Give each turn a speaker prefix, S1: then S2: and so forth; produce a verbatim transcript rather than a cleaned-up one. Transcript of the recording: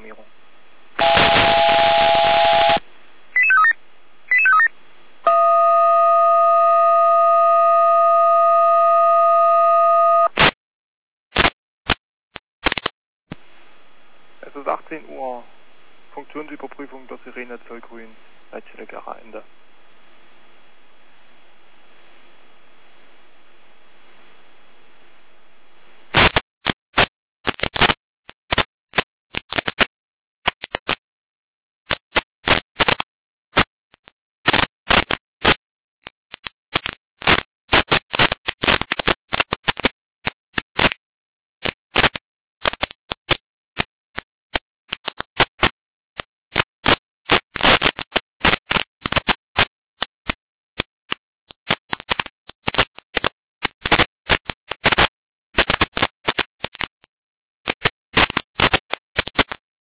S1: Programmierung. Es ist achtzehn Uhr. Funktionsüberprüfung der Sirene Zollgrün. Leitstelle Gera Ende.